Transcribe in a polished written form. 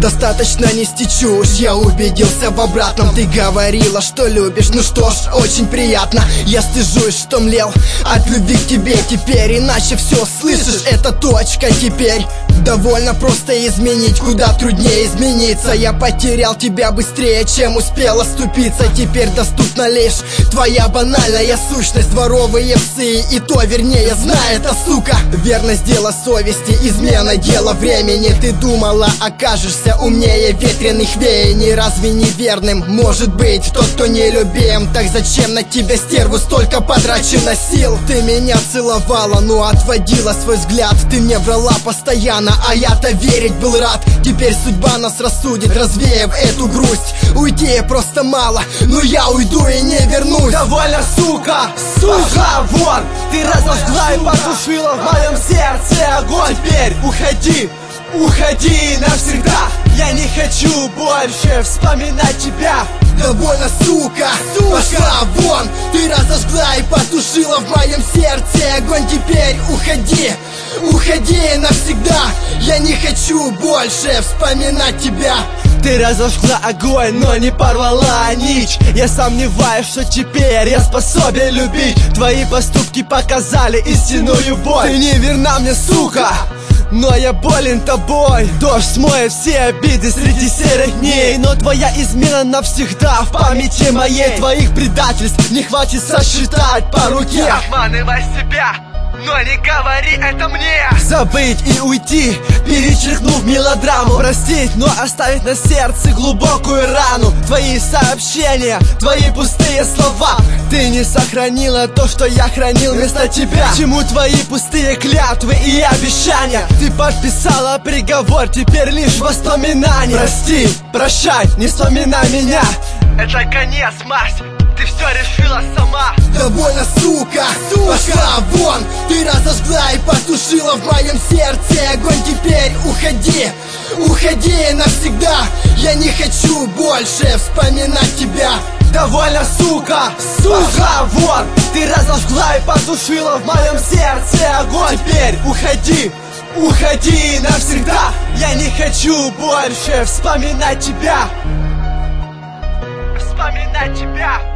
Достаточно нести чушь, я убедился в обратном. Ты говорила, что любишь, ну что ж, очень приятно. Я стыжусь, что млел от любви к тебе теперь. Иначе все, слышишь, это точка теперь. Довольно просто изменить, куда труднее измениться. Я потерял тебя быстрее, чем успел оступиться. Теперь доступна лишь твоя банальная сущность. Дворовые псы, и то вернее знает эта сука. Верность дело совести, измена дело времени. Ты думала, окажешься умнее ветреных веяний. Разве не верным может быть тот, кто не любим? Так зачем на тебя, стерву, столько потрачено сил? Ты меня целовала, но отводила свой взгляд. Ты мне врала постоянно, а я-то верить был рад. Теперь судьба нас рассудит, развеяв эту грусть. Уйти просто мало, но я уйду и не вернусь. Довольно, сука, сука, вон. Ты разожгла и потушила в моем сердце огонь. Теперь уходи, уходи навсегда. Я не хочу больше вспоминать тебя. Довольно, сука, пошла вон. Ты разожгла и потушила в моем сердце огонь. Теперь уходи, уходи навсегда. Я не хочу больше вспоминать тебя. Ты разожгла огонь, но не порвала нить. Я сомневаюсь, что теперь я способен любить. Твои поступки показали истинную боль. Ты не верна мне, сука, но я болен тобой. Дождь смоет все обиды среди серых дней. Но твоя измена навсегда в памяти моей. Твоих предательств не хватит сосчитать по руке. Обманывай себя, но не говори это мне. Забыть и уйти, перечеркнув мелодраму. Простить, но оставить на сердце глубокую рану. Твои сообщения, твои пустые слова. Ты не сохранила то, что я хранил вместо тебя. К чему твои пустые клятвы и обещания? Ты подписала приговор, теперь лишь воспоминания. Прости, прощай, не вспоминай меня. Это конец, мать. Ты все решила сама. Довольно, сука, пошла вон. Ты разожгла и потушила в моем сердце огонь. Теперь уходи, уходи навсегда. Я не хочу больше вспоминать тебя. Довольно, сука, сука, вон. Ты разожгла и потушила в моем сердце огонь. Теперь уходи, уходи навсегда. Я не хочу больше вспоминать тебя. Вспоминать тебя.